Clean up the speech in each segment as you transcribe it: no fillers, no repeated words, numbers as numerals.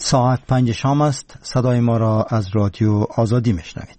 ساعت 5 شام است. صدای ما را از رادیو آزادی میشنوید.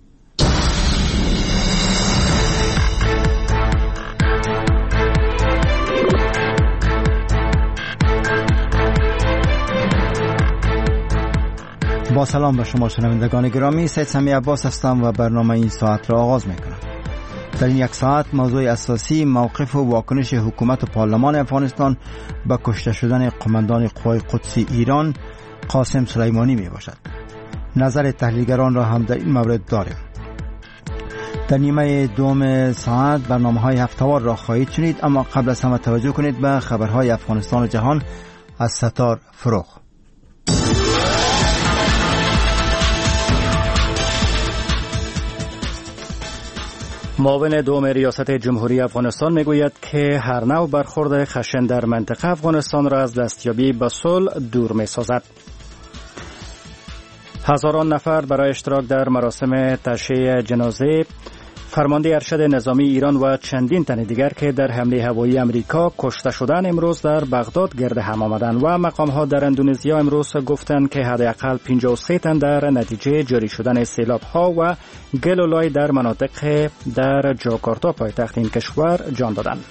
با سلام به شما شنوندگان گرامی، سید سمی عباس هستم و برنامه این ساعت را آغاز میکنم. در این یک ساعت موضوع اساسی موقف و واکنش حکومت و پارلمان افغانستان به کشته شدن قماندان قوای قدسی ایران قاسم سلیمانی می باشد. نظر تحلیلگران را هم در این مورد داریم. در نیمه دوم ساعت برنامه‌های هفته‌وار را خواهید شنید، اما قبل از همه توجه کنید به خبرهای افغانستان و جهان از ستار فروغ. معاون دوم ریاست جمهوری افغانستان میگوید که هر نوع برخورد خشن در منطقه افغانستان را از دستیابی به صلح دور می‌سازد. هزاران نفر برای اشتراک در مراسم تشییع جنازه فرمانده ارشد نظامی ایران و چندین تن دیگر که در حمله هوایی امریکا کشته شدند امروز در بغداد گرد هم آمدند و مقام‌ها در اندونزیا امروز گفتند که حداقل 53 تن در نتیجه جاری شدن سیلاب‌ها و گل و لای در مناطق در جاکارتا پایتخت این کشور جان دادند.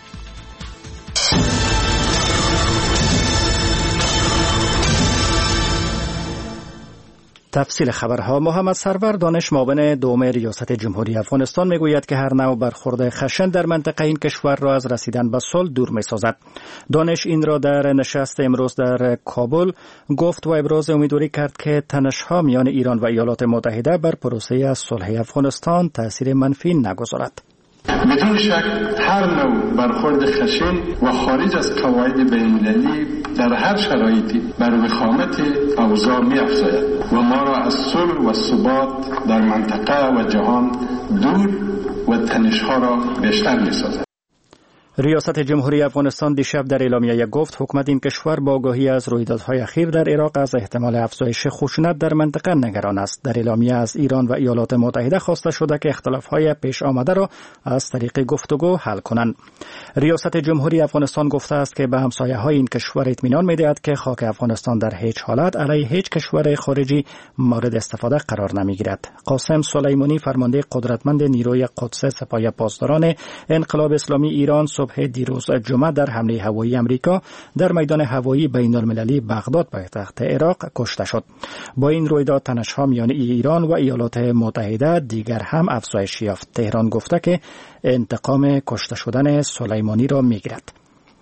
تفصیل خبرها. محمد سرور دانش معاون دوم ریاست جمهوری افغانستان میگوید که هر نوع برخورد خشن در منطقه این کشور را از رسیدن به صلح دور می‌سازد. دانش این را در نشست امروز در کابل گفت و ابراز امیدواری کرد که تنش‌ها میان ایران و ایالات متحده بر پروسه صلح افغانستان تأثیر منفی نگذارد. بدون شک هر نوع برخورد خشن و خارج از قواعد بین‌المللی در هر شرایطی بر وخامت اوضاع می‌افزاید و ما را از صلح و ثبات در منطقه و جهان دور و تنش‌ها را بیشتر می‌سازد. ریاست جمهوری افغانستان دیشب در اعلامیه گفت حکومت این کشور با آگاهی از رویدادهای اخیر در عراق از احتمال افزایش خشونت در منطقه نگران است. در اعلامیه از ایران و ایالات متحده خواسته شده که اختلافهای پیش آمده را از طریق گفتگو حل کنند. ریاست جمهوری افغانستان گفته است که به همسایه‌های این کشور اطمینان می‌دهد که خاک افغانستان در هیچ حالت علیه هیچ کشور خارجی مورد استفاده قرار نمی‌گیرد. قاسم سلیمانی فرمانده قدرتمند نیروی قدس سپاه پاسداران انقلاب اسلامی ایران صبح دیروز جمعه در حمله هوایی امریکا در میدان هوایی بین‌المللی بغداد پایتخت عراق کشته شد. با این رویداد تنش‌ها میان ایران و ایالات متحده دیگر هم افزایش یافت. تهران گفته که انتقام کشته شدن سلیمانی را می‌گیرد.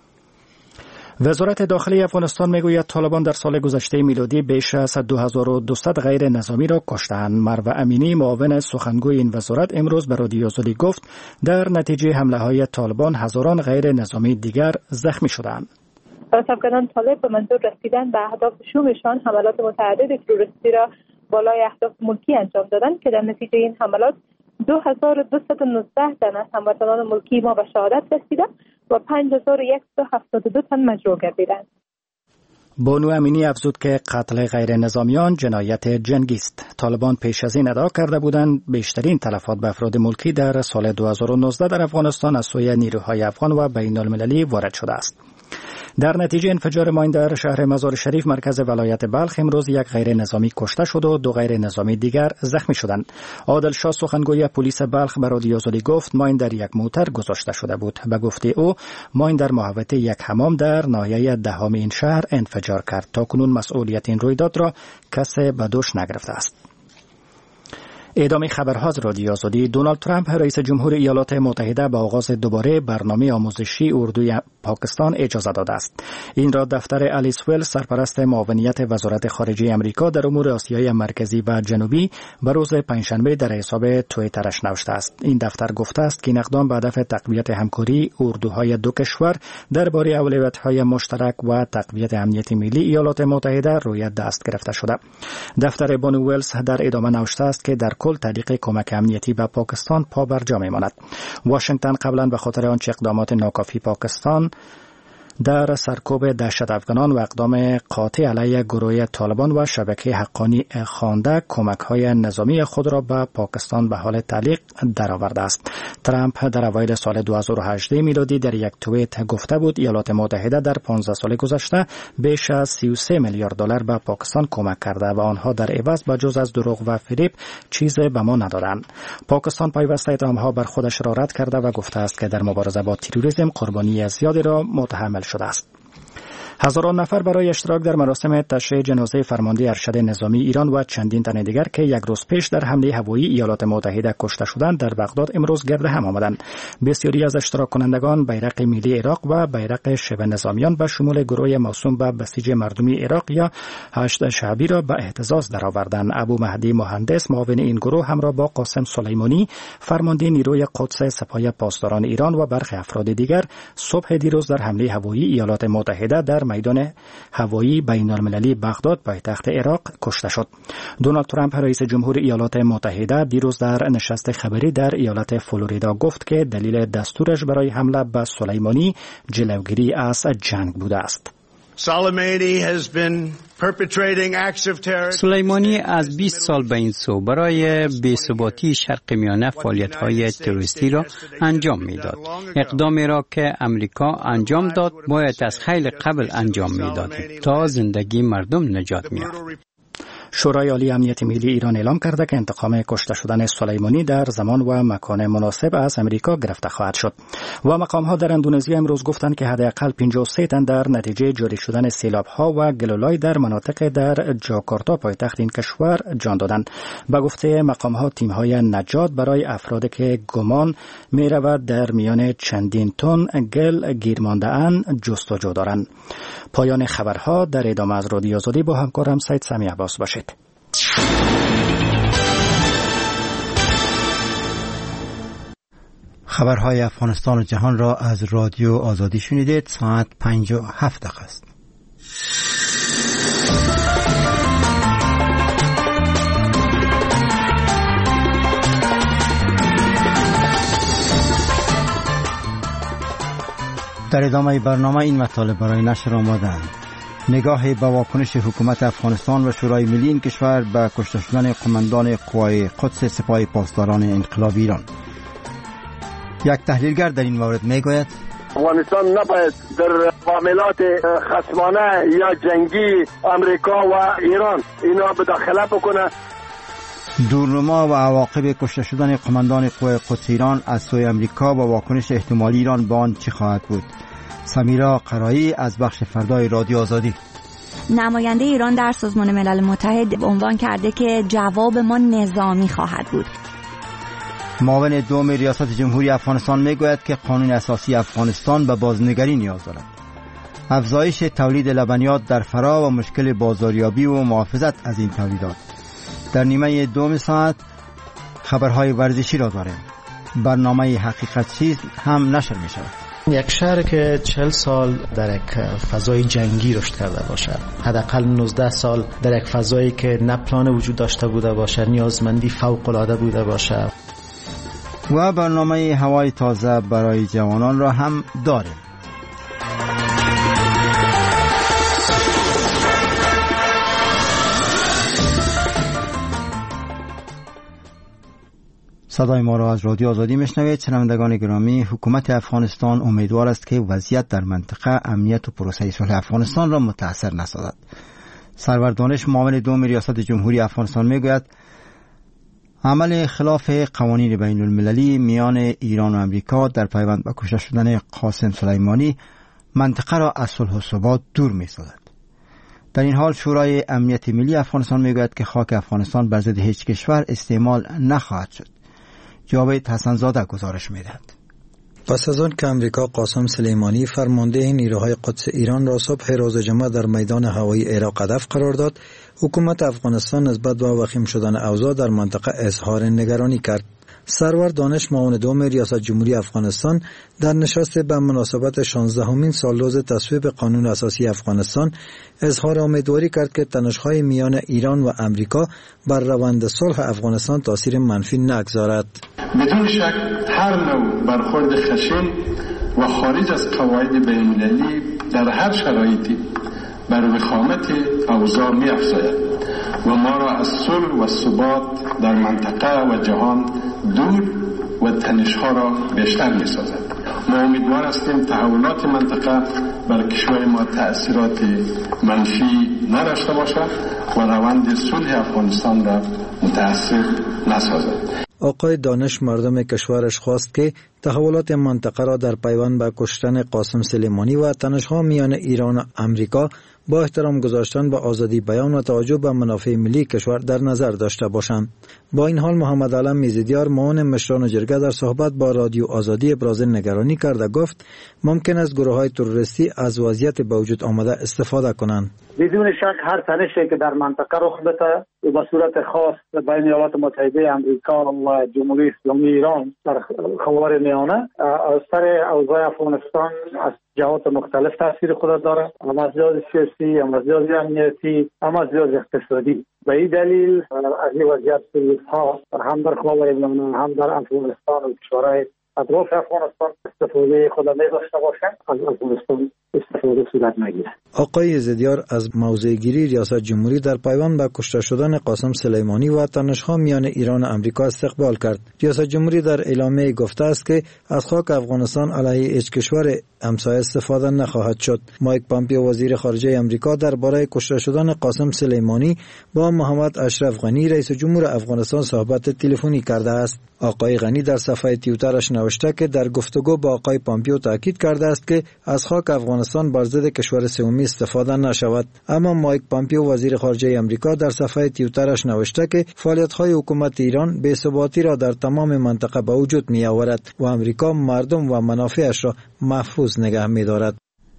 وزارت داخلی افغانستان میگوید طالبان در سال گذشته میلادی بیش از 2200 غیر نظامی را کشتند. مروه امینی معاون سخنگوی این وزارت امروز به رادیو آزادی گفت در نتیجه حمله‌های طالبان هزاران غیر نظامی دیگر زخمی شدند. افغانان طالب به منظور رسیدن به اهداف شومشان حملات متعدد تروریستی را بالای اهداف ملکی انجام دادند که در نتیجه این حملات 2219 تن از هموطنان ملکی ما به شهادت رسیدند و 5172 تن مجروح گردیدند. بانو امینی افزود که قتل غیر نظامیان جنایت جنگی است. طالبان پیش از این ادعا کرده بودند بیشترین تلفات به افراد ملکی در سال 2019 در افغانستان از سوی نیروهای افغان و بین المللی وارد شده است. در نتیجه انفجار ماین در شهر مزار شریف مرکز ولایت بلخ امروز یک غیر نظامی کشته شد و 2 غیر نظامی دیگر زخمی شدند. عادل شاه سخنگوی پلیس بلخ به رادیو آزادی گفت ماین در یک موتر گذاشته شده بود. به گفته او ماین در محوطه یک حمام در ناحیه دهم این شهر انفجار کرد. تاکنون مسئولیت این رویداد را کسی به دوش نگرفته است. ادامه خبرها از رادیو آزادی. دونالد ترامپ رئیس جمهور ایالات متحده به آغاز دوباره برنامه آموزشی اردوی پاکستان اجازه داده است. این را دفتر الیس ویل سرپرست معاونیت وزارت خارجه امریکا در امور آسیای مرکزی و جنوبی به روز پنجشنبه در حساب توییترش نوشته است. این دفتر گفته است که این اقدام به هدف تقویت همکاری اردوهای دو کشور درباره اولویت‌های مشترک و تقویت امنیت ملی ایالات متحده روی دست گرفته شده. دفتر بانو ویلز در ادامه نوشته است که در کل تحقیق کمک امنیتی به پاکستان پا بر جا می‌ماند. واشنگتن قبلا به خاطر آنچه اقدامات ناکافی پاکستان در سرکوب دهشت افغانان و اقدام قاطع علیه گروه طالبان و شبکه حقانی خوانده کمک‌های نظامی خود را به پاکستان به حال تعلیق درآورده است. ترامپ در اوایل سال 2018 میلادی در یک توییت گفته بود ایالات متحده در 15 سال گذشته بیش از 33 میلیارد دلار به پاکستان کمک کرده و آنها در عوض به جز از دروغ و فریب چیزی به ما ندادند. پاکستان پیوسته اتهام‌ها بر خودش را رد کرده و گفته است که در مبارزه با تروریسم قربانی زیادی را متحمل شده است. هزاران نفر برای اشتراک در مراسم تشییع جنازه فرمانده ارشد نظامی ایران و چندین تن دیگر که یک روز پیش در حمله هوایی ایالات متحده کشته شدند در بغداد امروز گرد هم آمدند. بسیاری از اشتراک کنندگان بیرق ملی عراق و بیرق شبه نظامیان به شمول گروه موسوم به بسیج مردمی عراق یا هشت شعبی را به اهتزاز درآوردند. ابو مهدی مهندس معاون این گروه همراه با قاسم سلیمانی فرمانده نیروی قدس سپاه پاسداران ایران و برخی افراد دیگر صبح دیروز در حمله هوایی ایالات متحده در میدان هوایی بین‌المللی بغداد پایتخت عراق کشته شد. دونالد ترامپ رئیس جمهور ایالات متحده دیروز در نشست خبری در ایالت فلوریدا گفت که دلیل دستورش برای حمله به سلیمانی جلوگیری از جنگ بوده است. سلیمانی از 20 سال به این سو برای بی‌ثباتی شرق میانه فعالیت‌های تروریستی را انجام می‌داد. اقدامی را که امریکا انجام داد باید از خیلی قبل انجام می‌دادیم تا زندگی مردم نجات می‌یافت. شورای عالی امنیت ملی ایران اعلام کرده که انتقام کشته شدن سلیمانی در زمان و مکان مناسب از امریکا گرفته خواهد شد. و مقام‌ها در اندونزی امروز گفتند که حداقل 53 تن در نتیجه جاری شدن سیلاب‌ها و گلولای در مناطق در جاکارتا پایتخت این کشور جان دادند. به گفته مقام‌ها تیم‌های نجات برای افرادی که گمان می‌رود در میان چندین تن گل گیر مانده‌اند جستجو دارند. پایان خبرها. در ادامه از رادیو آزادی با همکارم سید سمی عباس باشید. خبرهای افغانستان و جهان را از رادیو آزادی شنیدید. ساعت 57 دقیقه است. در ادامه برنامه این مطالب برای نشر آمدند. نگاه به واکنش حکومت افغانستان و شورای ملی این کشور به کشته شدن قماندان قوای قدس سپاه پاسداران انقلابی ایران. یک تحلیلگر در این مورد میگوید افغانستان نباید در معاملات خصمانه یا جنگی امریکا و ایران اینا به داخله بکنه. دورنما و عواقب کشته شدن قماندان قوای قدس ایران از سوی امریکا و واکنش احتمالی ایران به آن چه خواهد بود؟ سمیرا قرایی از بخش فردای رادیو آزادی. نماینده ایران در سازمان ملل متحد عنوان کرده که جواب ما نظامی خواهد بود. معاون دوم ریاست جمهوری افغانستان میگوید که قانون اساسی افغانستان به بازنگری نیاز دارد. افزایش تولید لبنیات در فرا و مشکل بازاریابی و محافظت از این تولیدات. در نیمه دوم ساعت خبرهای ورزشی را داریم. برنامه حقیقت چیز هم نشر می شود. یک شهر که 40 سال در یک فضای جنگی رشد کرده باشد، حداقل 19 سال در یک فضایی که نه پلان وجود داشته بوده باشد، نیازمندی فوق العاده بوده باشد. و برنامه هوای تازه برای جوانان را هم داریم. صدای ما را از رادیو آزادی میشنوید. شنوندگان گرامی، حکومت افغانستان امیدوار است که وضعیت در منطقه امنیت و پروسه صلح افغانستان را متاثر نسازد. سرور دانش معاون دوم ریاست جمهوری افغانستان میگوید عمل خلاف قوانین بین المللی میان ایران و امریکا در پیوند به کشته شدن قاسم سلیمانی منطقه را از صلح و ثبات دور می‌سازد. در این حال شورای امنیت ملی افغانستان میگوید که خاک افغانستان بر ضد هیچ کشور استعمال نخواهد شد. جاوید حسنزاده گزارش می‌دهد. پس از آن که امریکا قاسم سلیمانی فرمانده نیروهای قدس ایران را صبح روز جمعه در میدان هوایی عراق هدف قرار داد، حکومت افغانستان نسبت به وخیم شدن اوضاع در منطقه اظهار نگرانی کرد. سرور دانش معاون دوم ریاست جمهوری افغانستان در نشست به مناسبت 16مین سالروز تصویب قانون اساسی افغانستان اظهار امیدواری کرد که تنش‌های میان ایران و امریکا بر روند صلح افغانستان تاثیر منفی نگذارد. بدون شک هر نوع برخورد خشن و خارج از قواعد بین‌المللی در هر شرایطی بر وخامت اوضاع می افزاید و ما را از صلح و ثبات در منطقه و جهان دور و تنش‌ها را بیشتر می سازد. ما امیدوار هستیم تحولات منطقه بر کشور ما تأثیرات منفی نداشته باشد و روند صلح افغانستان را متأثر نسازد. آقای دانش مردم کشورش خواست که تحولات منطقه را در پیوند به کشتن قاسم سلیمانی و تنش‌ها میان ایران و امریکا با احترام گذاشتن به آزادی بیان و توجه به منافع ملی کشور در نظر داشته باشند. با این حال محمد علم میزدیار معاون مشران جرگه در صحبت با رادیو آزادی ابراز نگرانی کرده گفت ممکن است گروه‌های تروریستی از وضعیت به وجود آمده استفاده کنند. بدون شک هر تنشی که در منطقه رخ بده و به صورت خاص بین ایالات متحده آمریکا و جمهوری اسلامی ایران در خاورمیانه از سر اوضاع افغانستان از جهات مختلف تاثیر خود داره، هم از لحاظ سیاسی، هم از لحاظ امنیتی، هم از لحاظ اقتصادی. به این دلیل از این وضعیت ها هم در خاورمیانه هم در افغانستان و کشورهای اطراف افغانستان استفاده خود نداشته باشند، از افغانستان استفاده صورت نگیره. آقای زدیار از موضع گیری ریاست جمهوری در پیوند به کشته شدن قاسم سلیمانی و تنش‌ها میان ایران و امریکا استقبال کرد. ریاست جمهوری در اعلامیه گفته است که از خاک افغانستان علیه هیچ کشور همسایه استفاده نخواهد شد. مایک پامپیو وزیر خارجه امریکا درباره کشته شدن قاسم سلیمانی با محمد اشرف غنی رئیس جمهور افغانستان صحبت تلفنی کرده است. آقای غنی در صفحه توییترش نوشته که در گفتگو با آقای پامپیو تاکید کرده است که از خاک افغانستان بر ضد کشور سومی استفاده نشود. اما مایک پامپیو وزیر خارجه امریکا در صفحه توییترش نوشته که فعالیت‌های حکومت ایران بی‌ثباتی را در تمام منطقه به وجود می‌آورد و امریکا مردم و منافعش را محفوظ نگه می‌دارد.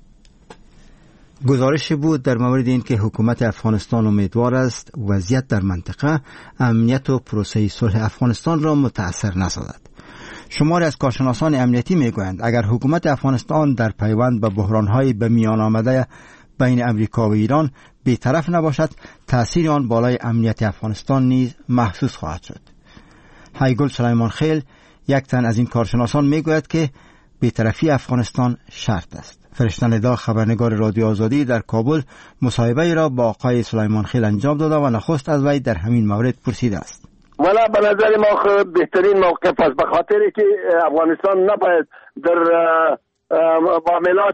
گزارش بود در مورد اینکه حکومت افغانستان امیدوار است وضعیت در منطقه امنیت و پروسه صلح افغانستان را متأثر نسازد. شماری از کارشناسان امنیتی میگویند اگر حکومت افغانستان در پیوند به بحران‌های به میان آمده بین امریکا و ایران بی‌طرف نباشد، تأثیر آن بالای امنیت افغانستان نیز محسوس خواهد شد. هایگل سلیمان خیل یک تن از این کارشناسان میگوید که بی‌طرفی افغانستان شرط است. فرشته ندا خبرنگار رادیو آزادی در کابل مصاحبه را با آقای سلیمان خیل انجام داده و نخست از وی در همین مورد پرسیده است. ولی به نظر ما بهترین موقف است، به خاطری که افغانستان نباید در معاملات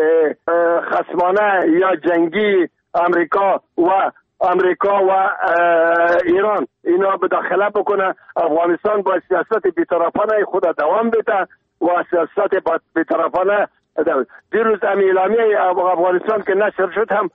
خصمانه یا جنگی امریکا و ایران اینا به داخله بکنه. افغانستان با سیاست بی‌طرفانه خود دوام بده و سیاست بی‌طرفانه دیروز اعلامیه افغانستان که نشر شد هم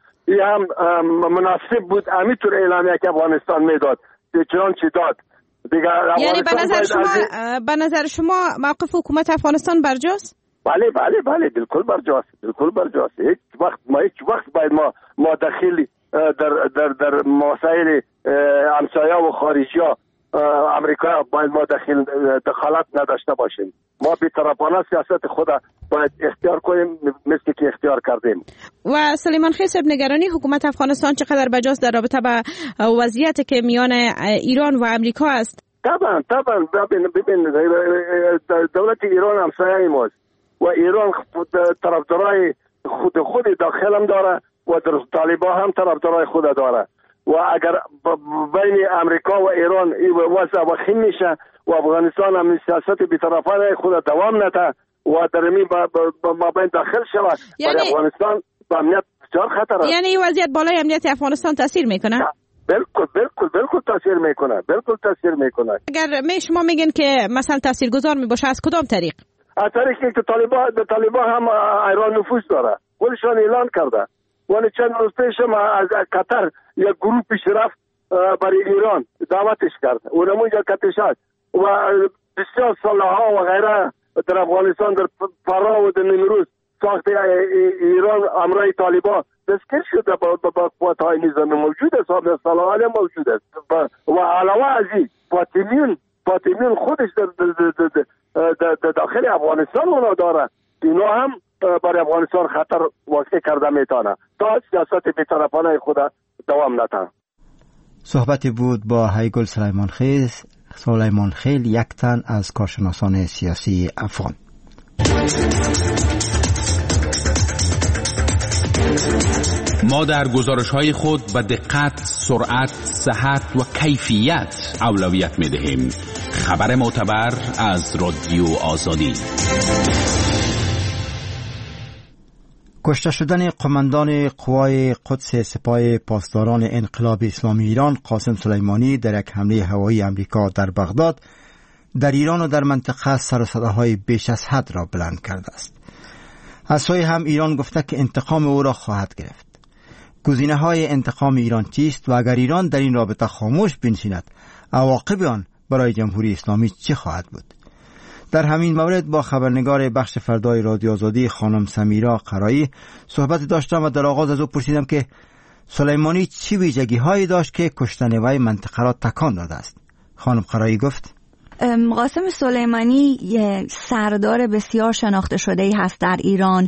مناسب بود. همینطور اعلامیه که افغانستان میداد چنانچه داد دیگه. یعنی به نظر شما موقف حکومت افغانستان برجاست؟ بله بالکل برجاست. هیچ وقت باید ما دخیل در مسائل همسایه و خارجی امریکا باید ما دخالت نداشته باشیم. ما بی‌طرفانه سیاست خود باید اختیار کنیم مثل که اختیار کردیم. و سلیمان خیل صاحب نگرانی حکومت افغانستان چقدر بجاست در رابطه با وضعیت که میان ایران و امریکا است؟ طبعا ببین دولت ایران همسایه ماست و ایران طرفدارای خود داخل هم داره و در طالبان هم طرفدارای خود داره و اگر بین امریکا و ایران وضع وخیم میشه و افغانستان هم سیاست بی‌طرفانه خود دوام نده و در این مابین داخل شود، برای افغانستان به امنیت بسیار خطر است. یعنی این وضعیت بالای امنیت افغانستان تاثیر میکنه؟ بالکل تاثیر میکنه. اگر شما میگین که مثلا تاثیرگذار میباشه از کدام طریق؟ از طریقی که طالبان هم ایران نفوذ داره، خودشان اعلان کرده. ولی چند روز پیش هم از قطر یک گروه پیشرفت برای ایران دعوتش کرد. اونم اونجا کتش هست و بسیار سلاح‌ها و غیره در افغانستان در فرا و در نیمروز ساخت ایران امرای طالبان دستگیر شده با قوت‌های نظامی موجود است، سلاح‌ها موجود است و علاوه از این فاطمیون خودش در داخل افغانستان اونا داره. اینا هم برای افغانستان خطر واقع کرده میتونه تا سیاست بی‌طرفانه خود دوام نده. صحبتی بود با هایگل سلیمان خیل یک تن از کارشناسان سیاسی افغان. ما در گزارش‌های خود به دقت، سرعت، صحت و کیفیت اولویت می‌دهیم. خبر معتبر از رادیو آزادی. کشته شدن قماندان قوای قدس سپاه پاسداران انقلاب اسلامی ایران قاسم سلیمانی در یک حمله هوایی امریکا در بغداد در ایران و در منطقه سر و صداهای بیش از حد را بلند کرده است. از سوی هم ایران گفته که انتقام او را خواهد گرفت. گزینه‌های انتقام ایران چیست و اگر ایران در این رابطه خاموش بنشیند عواقب آن برای جمهوری اسلامی چه خواهد بود؟ در همین مورد با خبرنگار بخش فردای رادیو آزادی خانم سمیرا قرایی صحبت داشتم و در آغاز از او پرسیدم که سلیمانی چه ویژگی‌هایی داشت که کشتن وی منطقه را تکان داده است. خانم قرایی گفت قاسم سلیمانی سردار بسیار شناخته شده‌ای هست در ایران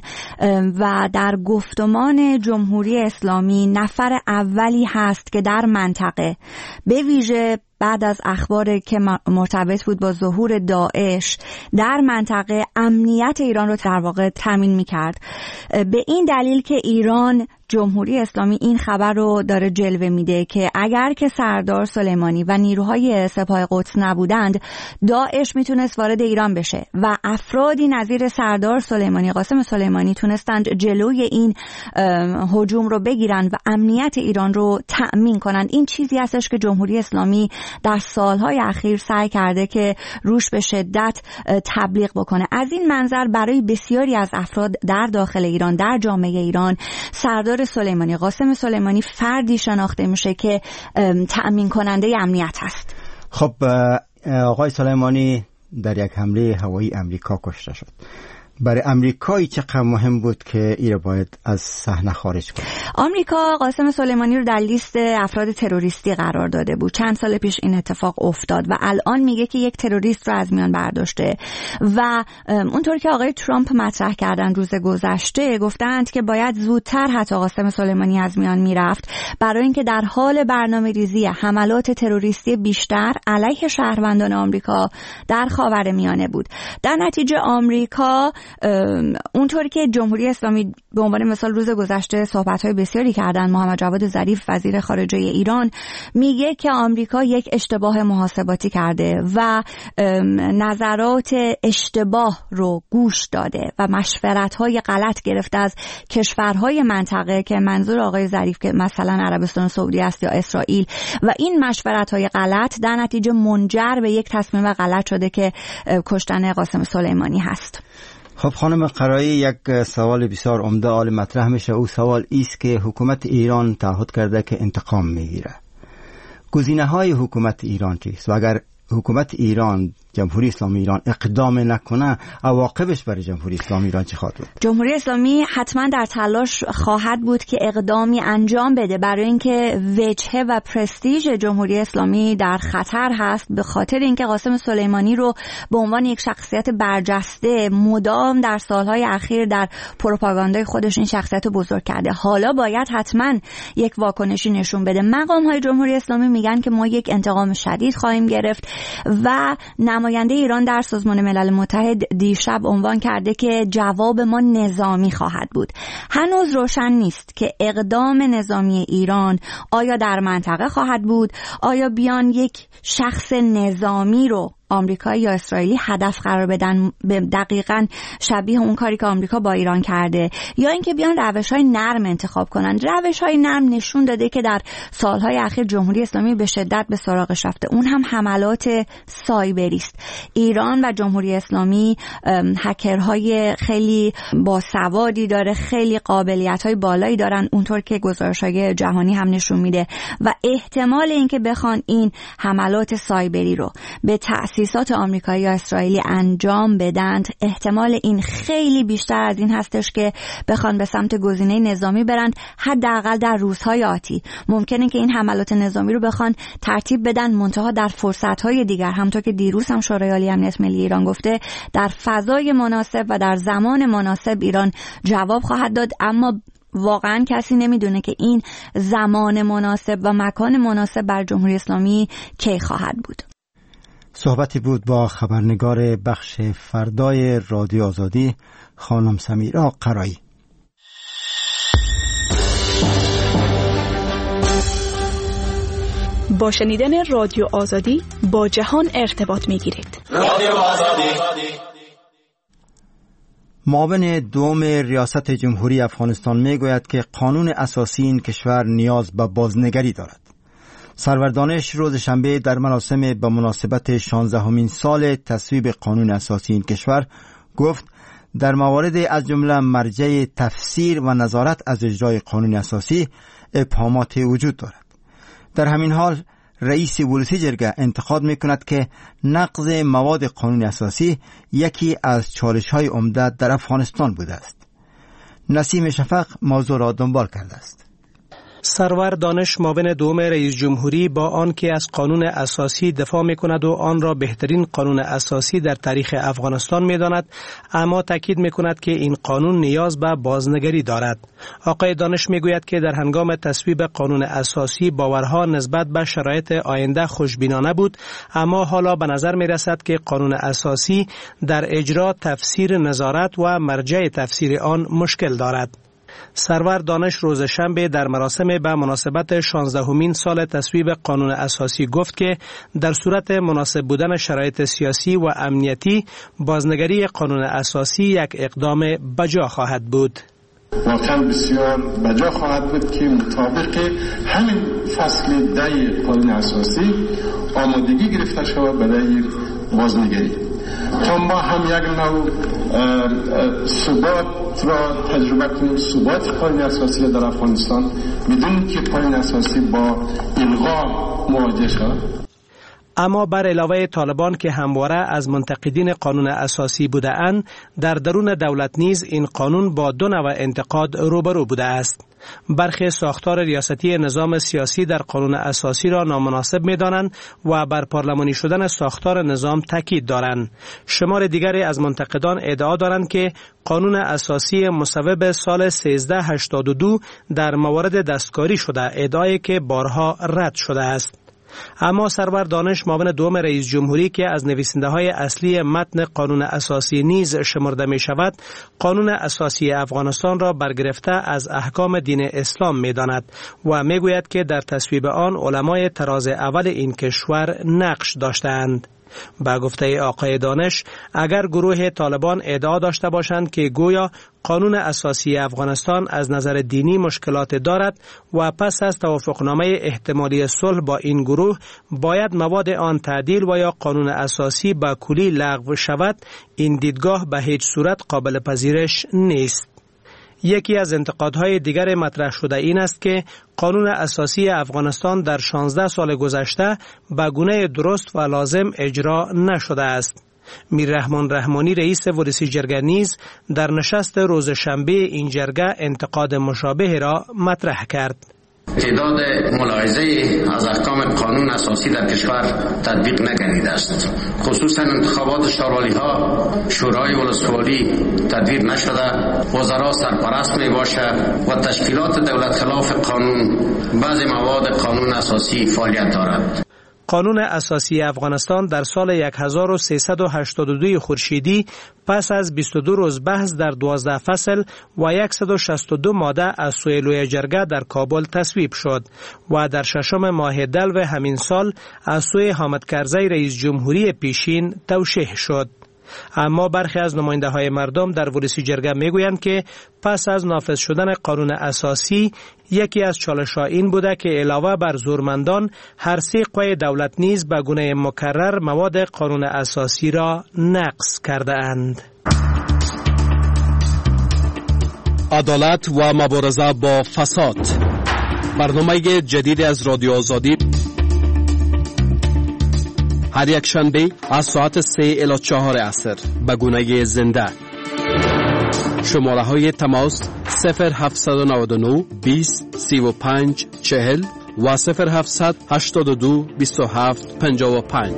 و در گفتمان جمهوری اسلامی نفر اولی هست که در منطقه به ویژه بعد از اخباری که مرتبط بود با ظهور داعش در منطقه امنیت ایران رو در واقع تامین می‌کرد. به این دلیل که ایران جمهوری اسلامی این خبر رو داره جلوه میده که اگر که سردار سلیمانی و نیروهای سپاه قدس نبودند داعش میتونست وارد ایران بشه و افرادی نظیر سردار سلیمانی قاسم سلیمانی تونستند جلوی این هجوم رو بگیرن و امنیت ایران رو تأمین کنند. این چیزی هستش که جمهوری اسلامی در سالهای اخیر سعی کرده که روش به شدت تبلیغ بکنه. از این منظر برای بسیاری از افراد در داخل ایران در جامعه ایران سردار سلیمانی قاسم سلیمانی فردی شناخته میشه که تأمین کننده امنیت هست. خب آقای سلیمانی در یک حمله هوایی امریکا کشته شد. برای امریکایی چقدر مهم بود که این باید از صحنه خارج کنه؟ آمریکا قاسم سلیمانی رو در لیست افراد تروریستی قرار داده بود. چند سال پیش این اتفاق افتاد و الان میگه که یک تروریست رو از میان برداشته و اونطور که آقای ترامپ مطرح کردن روز گذشته گفتند که باید زودتر حتی قاسم سلیمانی از میان میرفت برای اینکه در حال برنامه‌ریزی حملات تروریستی بیشتر علیه شهروندان آمریکا در خاورمیانه بود. در نتیجه آمریکا اونطوری که جمهوری اسلامی به عنوان مثال روز گذشته صحبت‌های بسیاری کردن، محمد جواد ظریف وزیر خارجه ایران میگه که آمریکا یک اشتباه محاسباتی کرده و نظرات اشتباه رو گوش داده و مشورت‌های غلط گرفته از کشورهای منطقه که منظور آقای ظریف که مثلا عربستان سعودی است یا اسرائیل و این مشورت‌های غلط در نتیجه منجر به یک تصمیم غلط شده که کشتن قاسم سلیمانی هست. خب خانم قرایی، یک سوال بسیار عمده حال مطرح میشه. او سوال ایست که حکومت ایران تعهد کرده که انتقام میگیره. گزینه‌های حکومت ایران چیست؟ و اگر حکومت ایران، جمهوری اسلامی ایران اقدام نکنه عواقبش برای جمهوری اسلامی ایران چه خواهد بود؟ جمهوری اسلامی حتما در تلاش خواهد بود که اقدامی انجام بده برای اینکه وجهه و پرستیژ جمهوری اسلامی در خطر هست، به خاطر اینکه قاسم سلیمانی رو به عنوان یک شخصیت برجسته مدام در سالهای اخیر در پروپاگاندای خودش این شخصیت رو بزرگ کرده. حالا باید حتما یک واکنشی نشون بده. مقام‌های جمهوری اسلامی میگن که ما یک انتقام شدید خواهیم گرفت و نماینده ایران در سازمان ملل متحد دیشب عنوان کرده که جواب ما نظامی خواهد بود. هنوز روشن نیست که اقدام نظامی ایران آیا در منطقه خواهد بود، آیا بیان یک شخص نظامی رو آمریکایی یا اسرائیلی هدف قرار بدن به دقیقاً شبیه اون کاری که آمریکا با ایران کرده، یا اینکه بیان روش‌های نرم انتخاب کنن. روش‌های نرم نشون داده که در سالهای اخیر جمهوری اسلامی به شدت به سراغش رفته، اون هم حملات سایبری است. ایران و جمهوری اسلامی هکرهای خیلی باسوادی داره، خیلی قابلیت‌های بالایی دارن، اونطور که گزارش‌های جهانی هم نشون میده و احتمال اینکه بخوان این حملات سایبری رو به تأسیسات آمریکایی یا اسرائیلی انجام بدند، احتمال این خیلی بیشتر از این هستش که بخوان به سمت گزینه نظامی برند. حداقل در روزهای آتی ممکنه که این حملات نظامی رو بخوان ترتیب بدن، منتها در فرصت‌های دیگر، همونطور که دیروز هم شورای عالی امنیت ملی ایران گفته، در فضای مناسب و در زمان مناسب ایران جواب خواهد داد. اما واقعا کسی نمیدونه که این زمان مناسب و مکان مناسب بر جمهوری اسلامی کی خواهد بود. صحبتی بود با خبرنگار بخش فردای رادیو آزادی خانم سمیرا قرایی. با شنیدن رادیو آزادی با جهان ارتباط می‌گیرید. رادیو آزادی. معاون دوم ریاست جمهوری افغانستان میگوید که قانون اساسی این کشور نیاز به بازنگری دارد. سرور دانش روز شنبه در مراسم به مناسبت 16مین سال تصویب قانون اساسی این کشور گفت در موارد از جمله مرجع تفسیر و نظارت از اجرای قانون اساسی ابهامات وجود دارد. در همین حال رئیس ولسی جرگه انتقاد میکند که نقض مواد قانون اساسی یکی از چالش‌های عمده در افغانستان بوده است. نسیم شفق موضوع را دنبال کرده است. سرور دانش معاون دوم رئیس جمهوری با آن که از قانون اساسی دفاع میکند و آن را بهترین قانون اساسی در تاریخ افغانستان میداند، اما تاکید میکند که این قانون نیاز به بازنگری دارد. آقای دانش میگوید که در هنگام تصویب قانون اساسی باورها نسبت به شرایط آینده خوشبینانه بود، اما حالا به نظر میرسد که قانون اساسی در اجرا، تفسیر، نظارت و مرجع تفسیر آن مشکل دارد. سرور دانش روز شنبه در مراسم به مناسبت 16مین سال تصویب قانون اساسی گفت که در صورت مناسب بودن شرایط سیاسی و امنیتی بازنگری قانون اساسی یک اقدام بجا خواهد بود. واقعا بسیار بجا خواهد بود که مطابق همین فصل 10 قانون اساسی آمادگی گرفته شود برای بازنگری تا ما هم یک نوع ثبات را تجربه کنیم، ثبات قانون اساسی در افغانستان بدون که قانون اساسی با الغا مواجه شود. اما بر علاوه طالبان که همواره از منتقدین قانون اساسی بوده اند، در درون دولت نیز این قانون با دو نوع انتقاد روبرو بوده است. برخی ساختار ریاستی نظام سیاسی در قانون اساسی را نامناسب می‌دانند و بر پارلمانی شدن ساختار نظام تاکید دارند. شمار دیگری از منتقدان ادعا دارند که قانون اساسی مصوب سال 1382 در موارد دستکاری شده، ادعایی که بارها رد شده است. اما سرور دانش معاون دوم رئیس جمهوری که از نویسنده‌های اصلی متن قانون اساسی نیز شمرده می شود، قانون اساسی افغانستان را برگرفته از احکام دین اسلام می داند و می گوید که در تصویب آن علمای طراز اول این کشور نقش داشتند. با گفته آقای دانش، اگر گروه طالبان ادعا داشته باشند که گویا قانون اساسی افغانستان از نظر دینی مشکلات دارد و پس از توافقنامه احتمالی صلح با این گروه باید مواد آن تعدیل و یا قانون اساسی به کلی لغو شود، این دیدگاه به هیچ صورت قابل پذیرش نیست. یکی از انتقادهای دیگر مطرح شده این است که قانون اساسی افغانستان در 16 سال گذشته به گونه درست و لازم اجرا نشده است. میررحمان رحمانی رئیس ولسی جرگه نیز در نشست روز شنبه این جرگه انتقاد مشابه را مطرح کرد. تعداد ملاحظه از احکام قانون اساسی در کشور تطبیق نگردیده است. خصوصا انتخابات شورالی ها، شورای ولسوالی تدبیر نشده، وزرا سرپرست می باشد و تشکیلات دولت خلاف قانون بعضی مواد قانون اساسی فعالیت دارد. قانون اساسی افغانستان در سال 1382 خورشیدی پس از 22 روز بحث در 12 فصل و 162 ماده از سوی لوی جرگه در کابل تصویب شد و در 6 ماه دلو همین سال از سوی حامد کرزی رئیس جمهوری پیشین توشیح شد. اما برخی از نماینده های مردم در ولسی جرگه میگویند که پس از نافذ شدن قانون اساسی یکی از چالش‌ها این بوده که علاوه بر زورمندان هر سه قوه دولت نیز به گونه مکرر مواد قانون اساسی را نقض کرده اند. عدالت و مبارزه با فساد، برنامه جدید از رادیو آزادی هر یک شنبه از ساعت 3 الی 4 عصر به گونه زنده. شماره های تماس 0799 20 35 40 و 0700 82 27 55.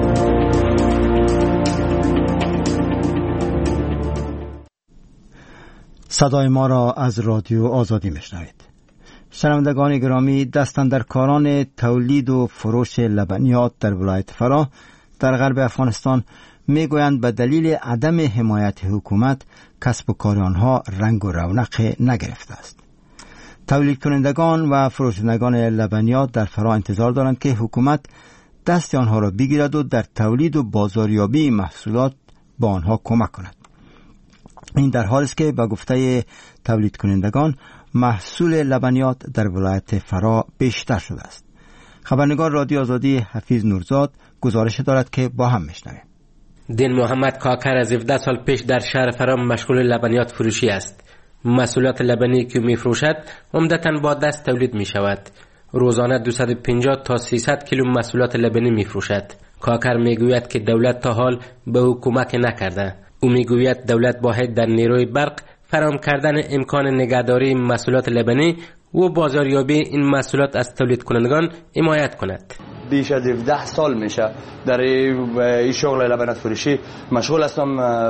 صدای ما را از رادیو آزادی میشنوید. شنوندگان گرامی، دستاندرکاران تولید و فروش لبنیات در ولایت فراه در غرب افغانستان میگویند به دلیل عدم حمایت حکومت کسب و کار آنها رنگ و رونق نگرفته است. تولید کنندگان و فروشندگان لبنیات در فرا انتظار دارند که حکومت دست آنها را بگیرد و در تولید و بازاریابی محصولات با آنها کمک کند. این در حالی است که با گفته تولید کنندگان محصول لبنیات در ولایت فرا بیشتر شده است. خبرنگار رادیو آزادی حفیظ نورزاد گزارش دارد که با هم میشنویم. دین محمد کاکر از 17 سال پیش در شهر فرا مشغول لبنیات فروشی است. محصولات لبنی که می فروشد عمدتاً با دست تولید می شود. روزانه 250 تا 300 کیلو محصولات لبنی می فروشد. کاکر می گوید که دولت تا حال به او کمک نکرده. او می گوید دولت باید در نیروی برق فراهم کردن امکان نگهداری محصولات لبنی و بازاریابی این محصولات از تولید کنندگان حمایت کند. بیش از 17 سال میشه در این شغل لبنیات فروشی مشغول هستم.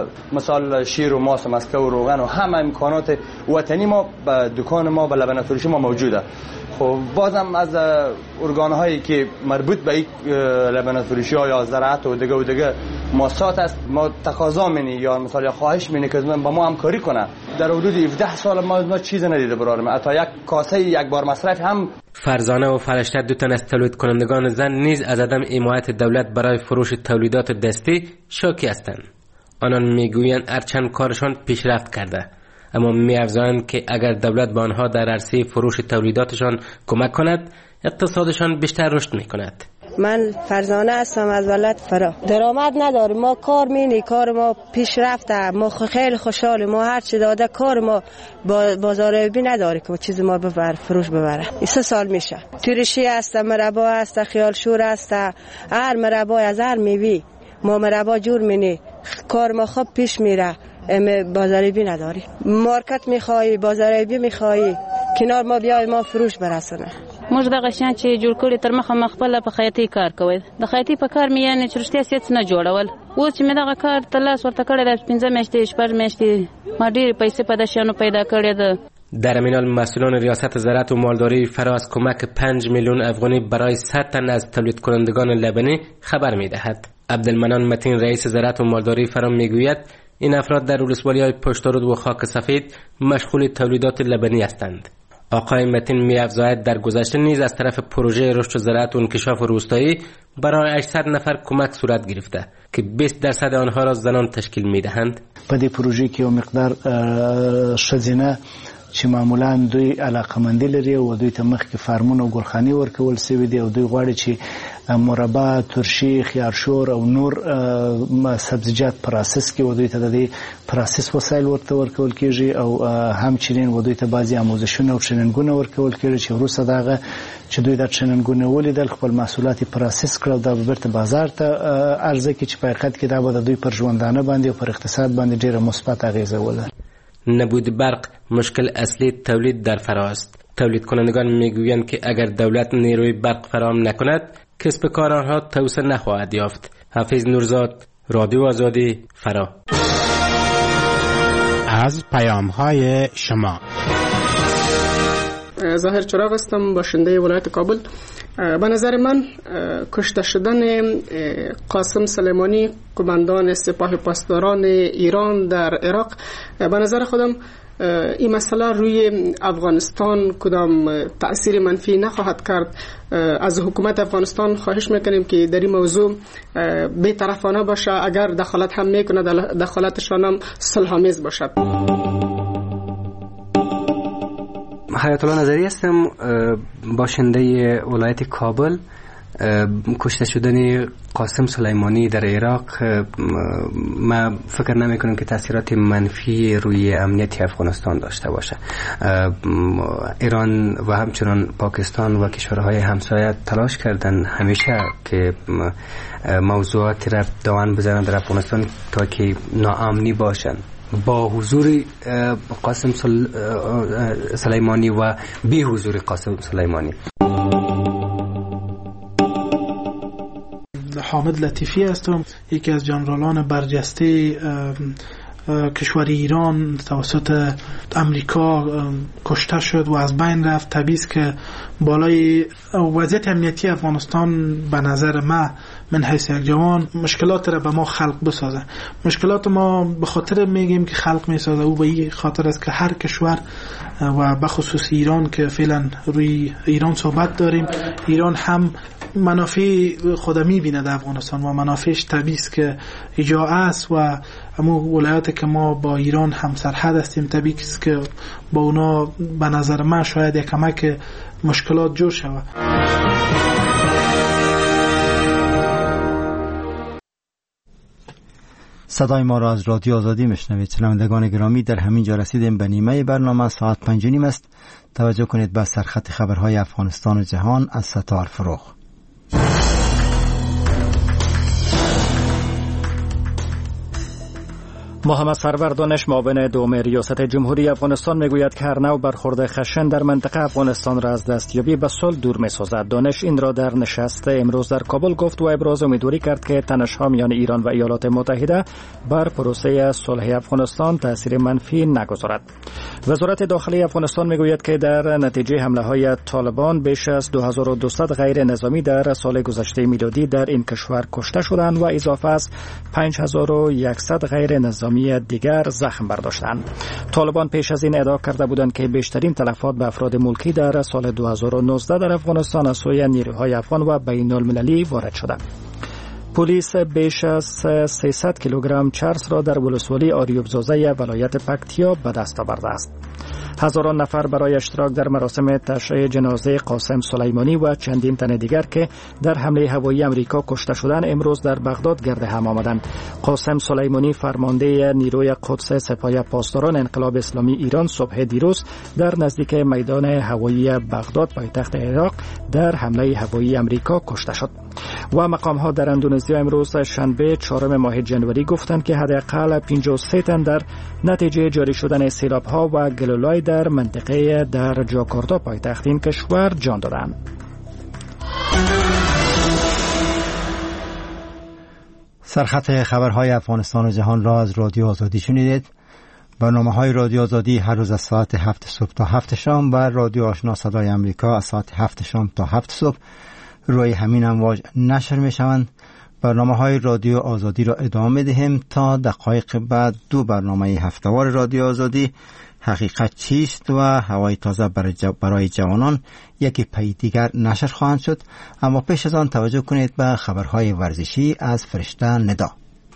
مثال شیر و ماست، مسکه و روغن و همه امکانات وطنی ما به دکان ما به لبنیات فروشی ما موجوده. خب بازم از ارگان‌هایی که مربوط به این لبنیات فروشی ها یا زراعت و دیگه مؤسسات است، ما تقاضا می‌کنیم یا مثلا یا خواهش می‌کنیم که با ما همکاری کنه. در حدود 17 سال ما چیزی ندیده برارم، حتی یک کاسه یک بار مصرف هم. فرزانه و فرشته دو تن از تولید کنندگان زن نیز از عدم حمایت دولت برای فروش تولیدات دستی شاکی هستند. آنان میگویند هرچند کارشان پیشرفت کرده، اما می‌افزایند که اگر دولت به آنها در عرصه فروش تولیداتشان کمک کند، اقتصادشان بیشتر رشد می‌کند. من فرزانه هستم از ولایت فرا. درآمد نداریم، ما کار مینی، کار ما پیشرفته، ما خیلی خوشحالیم. ما هر چی داده کار ما بازاریابی نداره که چیز ما ببر فروش ببره. 3 سال میشه. تورشی هست، مربا هست، خیال شور هست، هر مربا از هر میوی ما مربا جور مینی، کار ما خوب پیش میره. بازاریابی نداری، مارکت میخوایی، بازاریابی میخوایی، کنار ما بیای ما فروش برسونه. موږ دغه شان چې جوړ کړی تر مخه مخبل په خیاطي کار کوي. د خیاطي په کار مې یعنی چرشتیا سیت نه جوړول. اوس چې مې دغه کار تلاش ورته کړی د 15 میاشتې 6 میاشتې ما ډېر پیسې په دشانو پیدا کړې ده. در امینال مسئولان ریاست زراعت و مالداری فرا از کمک 5 میلیون افغانی برای 100 تن از تولید کنندگان لبنی خبر میدهد. عبدالمنان متین رئیس زراعت و مالداری فرا میگوید این افراد در ولسوالی‌های پشت‌رود و خاک سفید مشغول تولیدات لبنی هستند. آقای متین می‌افزاید در گذشته نیز از طرف پروژه رشد زراعت و انکشاف روستایی برای 800 نفر کمک صورت گرفته که 20% آنها را زنان تشکیل می‌دهند. په دې پروژې کې یو مقدار ښځینه چې معمولا دوی علاقمندي لري او دوی ته مخکې فارمونه او ګلخانې ورکول سوي دي او دوی غواړي چې مربا، ترشی، خیارشور او نور سبزیجات پروسس کې و دوی ته د پروسس وسایل ورکول کېږي او همچنین و دوی ته بعضي آموزشونه او ټریننګونه ورکول کېږي چې وروسته دغه چې دوی د ټریننګونه ولیدل خپل محصولات پروسس کړو دا بیرته بازار ته عرضه کې چې په حقیقت کې دا به د دوی پر ژوندانه باندې او پر اقتصاد باندې ډیره مثبت اغیزه ولري. نبود برق مشکل اصلی تولید در فرا است. تولید کنندگان میگویند که اگر دولت نیروی برق فراهم نکند کسب کار آنها توسعه نخواهد یافت. حفیظ نورزاد، رادیو آزادی، فرا. از پیام‌های شما. ظاهر چراغ هستم، باشنده ولایت کابل. به نظر من کشته شدن قاسم سلیمانی قماندان سپاه پاسداران ایران در عراق، به نظر خودم این مسئله روی افغانستان کدام تأثیر منفی نخواهد کرد. از حکومت افغانستان خواهش میکنیم که در این موضوع بی‌طرفانه باشه، اگر دخالت هم میکنه دخالتشان هم صلح‌آمیز باشد. حیات الله نظری هستم، باشنده ولایت کابل. کشته شدن قاسم سلیمانی در عراق من فکر نمی کنم که تاثیرات منفی روی امنیت افغانستان داشته باشه. ایران و همچنان پاکستان و کشورهای همسایه تلاش کردن همیشه که موضوعاتی را دامن بزنن در افغانستان تا که ناامنی باشن. با حضور قاسم سلیمانی و بی حضور قاسم سلیمانی. حامد لطیفی هستم، یکی از جنرالان برجسته کشور ایران توسط امریکا کشته شد و از بین رفت. طبیعی است که بالای وضعیت امنیتی افغانستان به نظر من حیث یک جوان مشکلات را به ما خلق بسازه. مشکلات ما به خاطر میگیم که خلق میسازه او به این خاطر است که هر کشور و بخصوص ایران که فعلا روی ایران صحبت داریم. ایران هم منافع خود میبینه در افغانستان و منافعش طبیعی است که ایجا است و همون ولایاتی که ما با ایران هم سرحد هستیم طبیعی است که با اونا به نظر من شاید یک کمک مشکلات جور شود. صدای ما را از رادیو آزادی میشنوید. شنوندگان گرامی، در همین جا رسیدیم به نیمه برنامه. ساعت 5:30 است. توجه کنید به سرخط خبرهای افغانستان و جهان از ستار فروغ. محمد سرور دانش، معاون دوم ریاست جمهوری افغانستان، میگوید که هر نوع برخورد خشن در منطقه افغانستان را از دستیابی به صلح دور می‌سازد. دانش این را در نشست امروز در کابل گفت و ابراز امیدواری کرد که تنش‌ها میان ایران و ایالات متحده بر پروسه صلح افغانستان تأثیر منفی نگذارد. وزارت داخلی افغانستان میگوید که در نتیجه حمله‌های طالبان بیش از 2200 غیر نظامی در سال گذشته میلادی در این کشور کشته شدند و اضافه از 5100 غیر نظامی دیگر زخم برداشتند. طالبان پیش از این ادعا کرده بودند که بیشترین تلفات به افراد ملکی در سال 2019 در افغانستان از سوی نیروهای افغان و بین المللی وارد شده. پلیس بیش از 300 کیلوگرم چرس را در ولسوالی آریوبزازه ولایت پکتیا به دست آورده است. هزاران نفر برای اشتراک در مراسم تشییع جنازه قاسم سلیمانی و چندین تن دیگر که در حمله هوایی امریکا کشته شدند امروز در بغداد گرد هم آمدند. قاسم سلیمانی فرمانده نیروی قدس سپاه پاسداران انقلاب اسلامی ایران صبح دیروز در نزدیک میدان هوایی بغداد پایتخت عراق در حمله هوایی امریکا کشته شد. و مقام‌ها در اندونزیا امروز شنبه 4 ماه جنوری گفتند که حداقل 53 تن در نتیجه جاری شدن سیلاب‌ها و گلولای در منطقه در جاکارتا پایتخت این کشور جان دادند. سرخط خبرهای افغانستان و جهان را از رادیو آزادی شنیدید. برنامه‌های رادیو آزادی هر روز از ساعت 7 صبح تا 7 شام و رادیو آشنا صدای امریکا از ساعت 7 شام تا 7 صبح روی همین امواج نشر می‌شوند. برنامه‌های رادیو آزادی را ادامه دهیم تا دقایق بعد دو برنامه هفته‌وار رادیو آزادی، حقیقت چیست و هوای تازه برای جوانان یکی پی دیگر نشر خواهند شد. اما پیش از آن توجه کنید به خبرهای ورزشی از فرشته ندا.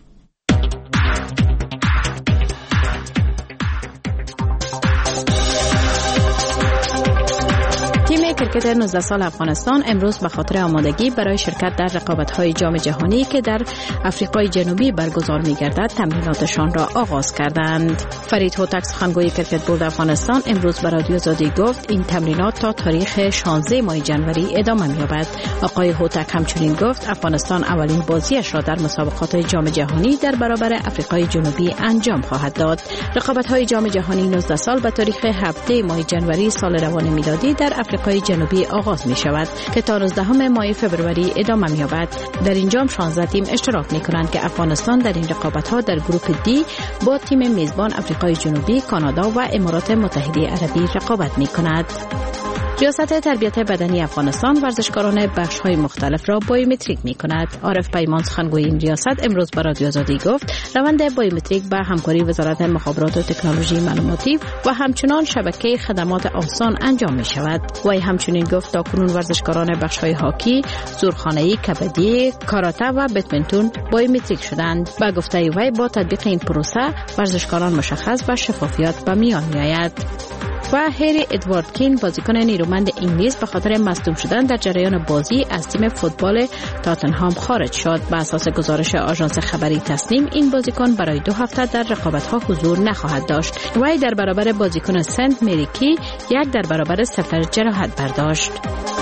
تیم کرکت 19 سال افغانستان امروز به خاطر آمادگی برای شرکت در رقابت‌های جام جهانی که در آفریقای جنوبی برگزار می‌گردد تمریناتشان را آغاز کردند. فرید هوتک سخنگوی کرکت بورد افغانستان امروز به رادیو آزادی گفت این تمرینات تا تاریخ 16 ماه جنوری ادامه می‌یابد. آقای هوتک همچنین گفت افغانستان اولین بازیش را در مسابقات جام جهانی در برابر آفریقای جنوبی انجام خواهد داد. رقابت‌های جام جهانی 19 سال به تاریخ 17 ماه جنوری سال روان میلادی در آفریقای جنوبی آغاز می شود که تا 19 ماه فبروری ادامه می یابد. در این جام 16 تیم اشتراک می کنند که افغانستان در این رقابت‌ها در گروه دی با تیم میزبان آفریقای جنوبی، کانادا و امارات متحده عربی رقابت می کند. ریاست تربیت بدنی افغانستان ورزشکاران بخش‌های مختلف را بایومتریک می‌کند. عارف پیمان سخنگوی این ریاست امروز به رادیو آزادی گفت روند بایومتریک به همکاری وزارت مخابرات و تکنولوژی معلوماتی و همچنان شبکه خدمات آسان انجام می‌شود. وی همچنین گفت تاکنون ورزشکاران بخش‌های هاکی، زورخانه‌ای، کبدی، کاراته و بدمنتون بایومتریک شدند. با گفته وی با تطبیق این پروسه ورزشکاران مشخص و شفافیت به میان می‌آید. و هری ادوارد کین بازیکن نیرومند انگلیس به خاطر مصدوم شدن در جریان بازی از تیم فوتبال تاتنهام خارج شد. به اساس گزارش آژانس خبری تسنیم این بازیکن برای 2 هفته در رقابت‌ها حضور نخواهد داشت. وی در برابر بازیکن سنت مریکی 1 در برابر 0 جراحت برداشت.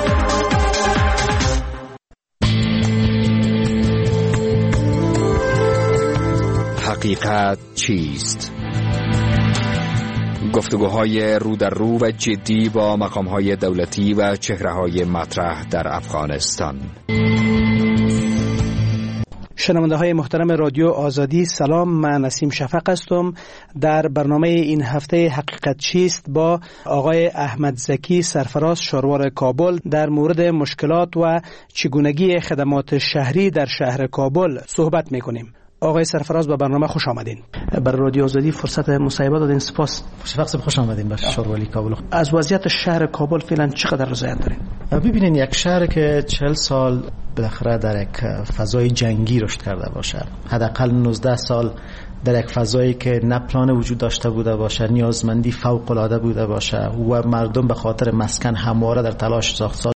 حقیقت چیست؟ گفتگوهای رو در رو و جدی با مقام‌های دولتی و چهره‌های مطرح در افغانستان. شنونده‌های محترم رادیو آزادی سلام، من نسیم شفق هستم. در برنامه این هفته حقیقت چیست با آقای احمد زکی سرفراز شاروار کابل در مورد مشکلات و چگونگی خدمات شهری در شهر کابل صحبت می‌کنیم. آقای سرفراز به برنامه خوش آمدین. بر رادیو آزادی فرصت مصاحبه دادین، سپاس. خوش آمدین به شهروالی کابل. از وضعیت شهر کابل فعلا چقدر رضایت دارین؟ ببینین یک شهر که 40 سال بالاخره در یک فضای جنگی رشد کرده باشه، حداقل 19 سال در یک فضایی که نه پلان وجود داشته بوده باشه، نیازمندی فوق العاده بوده باشه و مردم به خاطر مسکن همواره در تلاش ساخت